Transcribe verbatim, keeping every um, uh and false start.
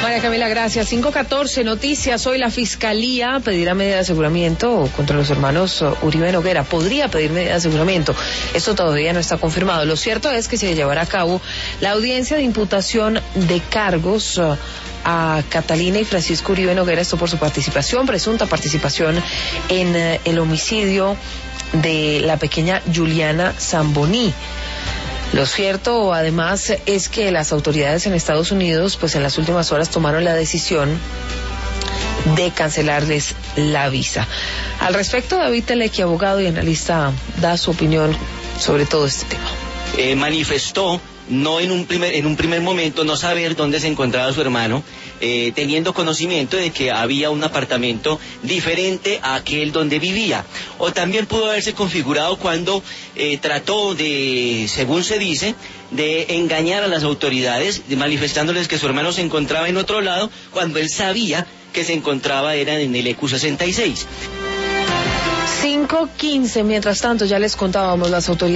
María Camila, gracias. cinco catorce, noticias. Hoy la Fiscalía pedirá medida de aseguramiento contra los hermanos Uribe Noguera. Podría pedir medida de aseguramiento. Esto todavía no está confirmado. Lo cierto es que se llevará a cabo la audiencia de imputación de cargos a Catalina y Francisco Uribe Noguera, esto por su participación, presunta participación en el homicidio de la pequeña Juliana Zamboní. Lo cierto, además, es que las autoridades en Estados Unidos, pues en las últimas horas tomaron la decisión de cancelarles la visa. Al respecto, David Telequi, abogado y analista, da su opinión sobre todo este tema. Eh, manifestó, no en un primer, en un primer momento, no saber dónde se encontraba su hermano, eh, teniendo conocimiento de que había un apartamento diferente a aquel donde vivía. O también pudo haberse configurado cuando eh, trató de, según se dice, de engañar a las autoridades, manifestándoles que su hermano se encontraba en otro lado, cuando él sabía que se encontraba era en el E Q sesenta y seis. cinco quince, mientras tanto, ya les contábamos, las autoridades